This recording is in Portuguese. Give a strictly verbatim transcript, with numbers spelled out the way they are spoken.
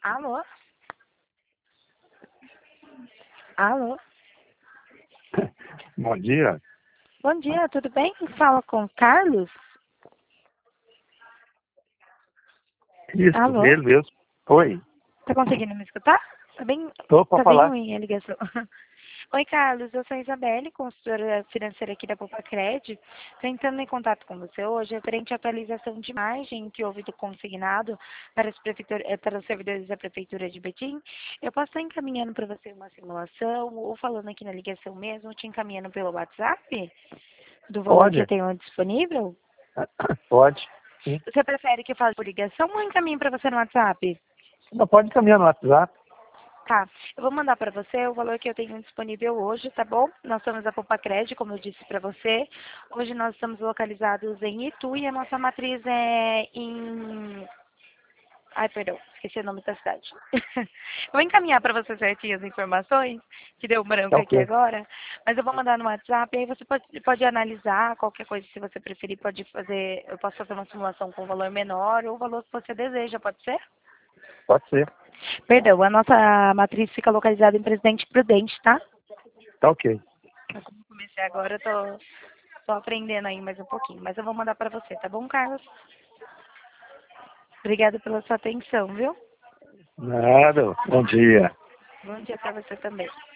Alô? Alô? Bom dia. Bom dia, tudo bem? Fala com o Carlos? Isso, Alô? ele mesmo. Oi. Tá conseguindo me escutar? Tá bem, Tô pra tá bem falar. ruim a ligação. Oi, Carlos, eu sou a Isabelle, consultora financeira aqui da Popacred. Estou entrando em contato com você hoje referente à atualização de imagem que houve do consignado para, as prefeitura- eh, para os servidores da Prefeitura de Betim. Eu posso estar encaminhando para você uma simulação ou falando aqui na ligação mesmo, te encaminhando pelo WhatsApp do valor que eu Pode. tenho disponível? Pode. Sim. Você prefere que eu fale por ligação ou encaminhe para você no WhatsApp? Não pode caminhar no WhatsApp. Tá, eu vou mandar para você o valor que eu tenho disponível hoje, tá bom? Nós somos a Popacred, como eu disse para você. Hoje nós estamos localizados em Itu e a nossa matriz é em... Ai, perdão, esqueci o nome da cidade. Eu vou encaminhar para você certinho as informações, que deu um branco Tá aqui ok. agora, mas eu vou mandar no WhatsApp, aí você pode, pode analisar qualquer coisa, se você preferir, pode fazer, eu posso fazer uma simulação com valor menor ou o valor que você deseja, pode ser? Pode ser. Perdão, a nossa matriz fica localizada em Presidente Prudente, tá? Tá ok. Eu como comecei agora, eu tô, tô aprendendo aí mais um pouquinho, mas eu vou mandar para você, tá bom, Carlos? Obrigada pela sua atenção, viu? Nada. Bom dia. Bom dia para você também.